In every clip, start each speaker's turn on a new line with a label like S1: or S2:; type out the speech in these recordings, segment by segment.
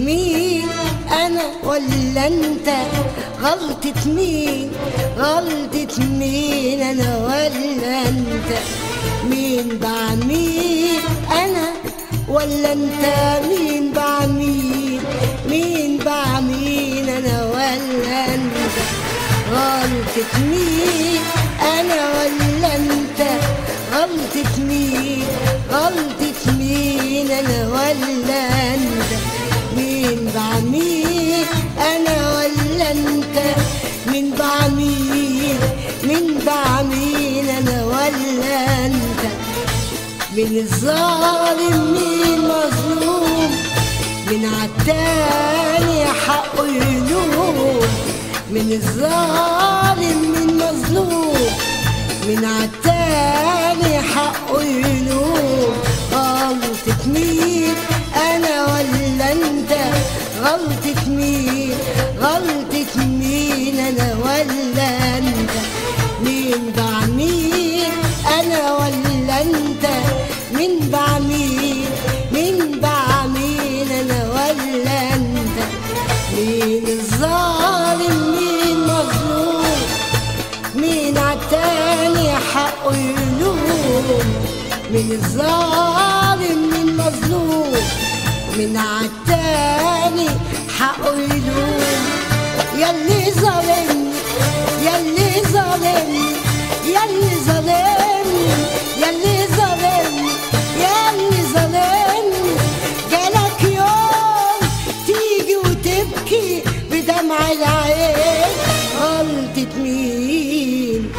S1: مين انا ولا انت؟ غلطة مين؟ غلطة مين انا ولا انت؟ مين باع مين؟ انا ولا انت؟ مين باع مين؟ مين باع مين انا ولا انت؟ غلطة مين انا ولا انت؟ غلطة مين؟ غلطة مين انا ولا انت؟ مين باع مين انا ولا انت؟ مين باع مين؟ مين باع مين انا ولا انت؟ مين الظالم مين مظلوم؟ مين عالتاني حقه يلوم؟ مين الظالم مين مظلوم؟ مين عالتاني حقه يلوم؟ غلطة مين انا ولا انت؟ غلطة مين؟ غلطة مين انا ولا انت؟ مين باع مين انا ولا انت؟ مين باع مين؟ مين باع مين انا ولا انت؟ مين الظالم مين مظلوم؟ مين عالتاني حقه يلوم؟ مين الظالم مين مظلوم؟ مين عالتاني حقه يلوم؟ ياللي ظالمني ياللي ظالمني ياللي ظالمني ياللي ظالمني ياللي ظالمني، جالك يوم تيجي وتبكي بدمع العين. غلطة مين؟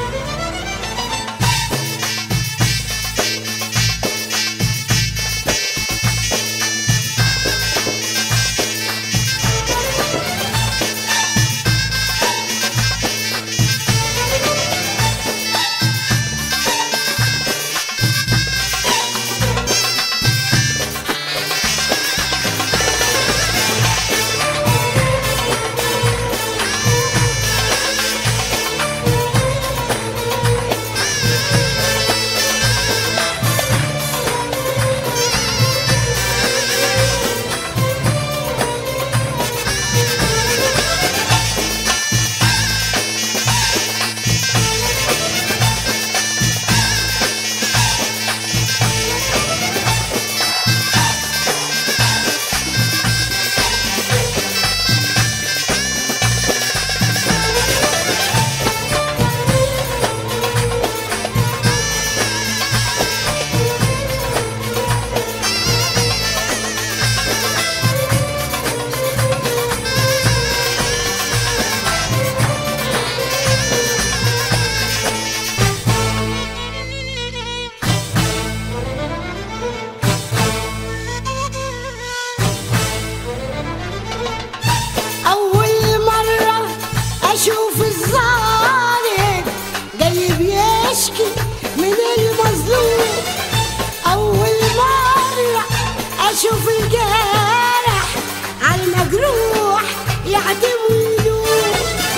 S1: أشوف الظالم جاي بيشكي من المظلوم، أول مرة أشوف الجارح عالمجروح يعتب ويلوم،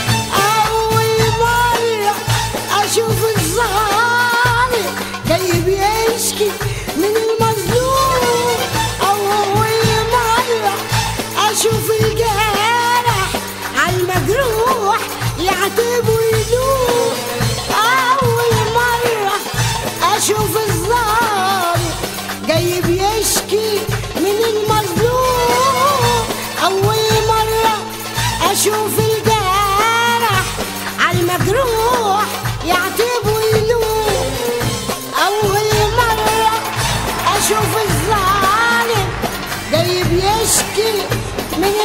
S1: أول مرة أشوف الظالم جاي بيشكي من المظلوم، أول مرة أشوف الجارح عالمجروح يعتب ويلوم، أول مرة أشوف الظالم جاي بيشكي من المظلوم، أول مرة أشوف الجارح عالمجروح يعتب ويلوم، أول مرة أشوف الظالم جاي بيشكي من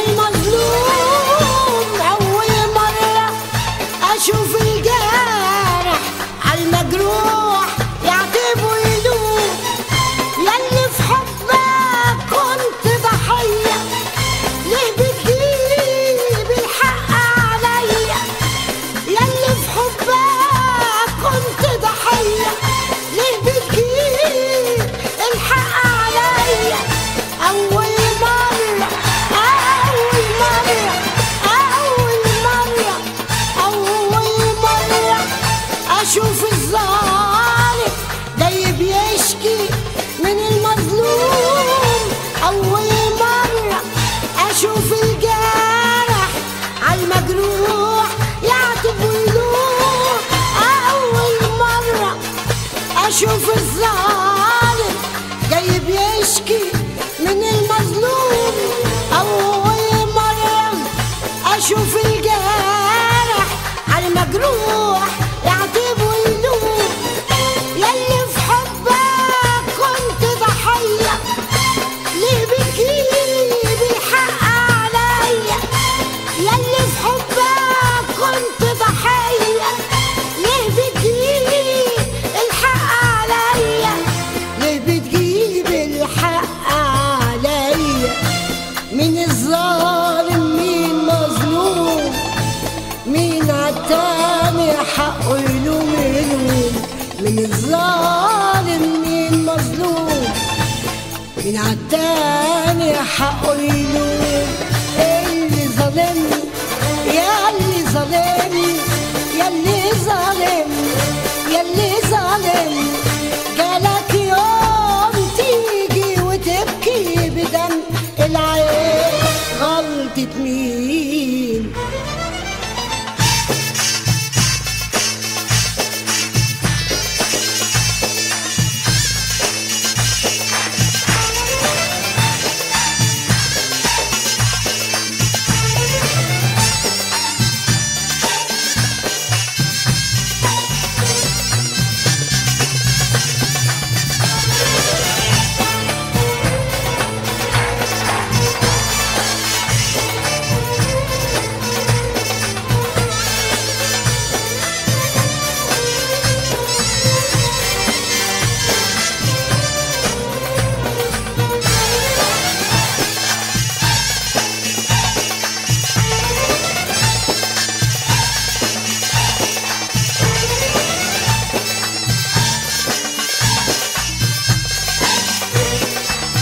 S1: المظلوم، أول مرة أشوف الجارح عالمجروح يعتب ويلوم، ياللي في حبك كنت ضحية ليه بتجيب الحق عليا، ياللي في حبك كنت ضحية ليه بتجيب الحق عليا، أول مرة عالمجروح يعتب ويلوم. ياللي في حبك كنت ضحية ليه بتجيب الحق عليا؟ ياللي في حبك كنت ضحية ليه بتجيب الحق عليا؟ ليه بتجيب الحق عليا؟ مين الظالم مين مظلوم؟ مين عالتاني حقه يلوم يلوم؟ مين الظالم مين مظلوم؟ مين عالتاني حقه يلوم؟ اللي ظالمني يا اللي ظالمني يا اللي ظالمني